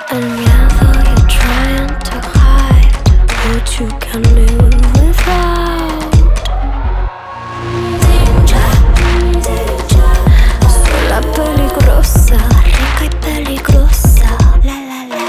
El miedo you're trying to hide, but you can live without. Soy la peligrosa, rica y peligrosa. La la la.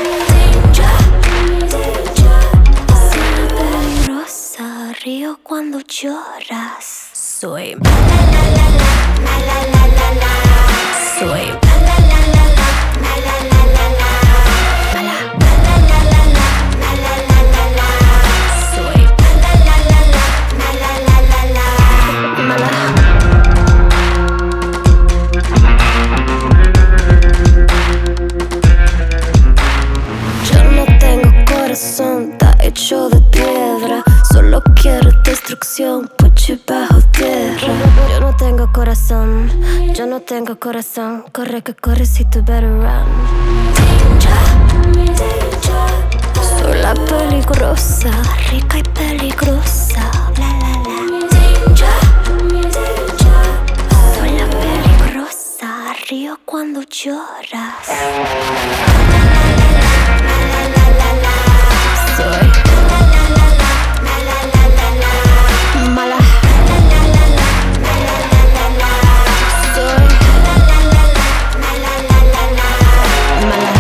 Soy la peligrosa, río cuando lloras. Soy la la la la la la la la. Soy la la la la la la la la la. Mala. La la la la la la la la la. Soy la la la la la la la la la. Mala. Yo no tengo corazón, está hecho de piedra. Solo quiero destrucción, put you bajo tierra. Yo no tengo corazón, yo no tengo corazón. Corre que corre si tú better run. Soy la peligrosa, rica y peligrosa. La la la. Soy la peligrosa, río cuando lloras. Soy mala. Soy mala.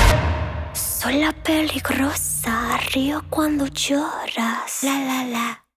Soy la peligrosa, río cuando lloras. La la la.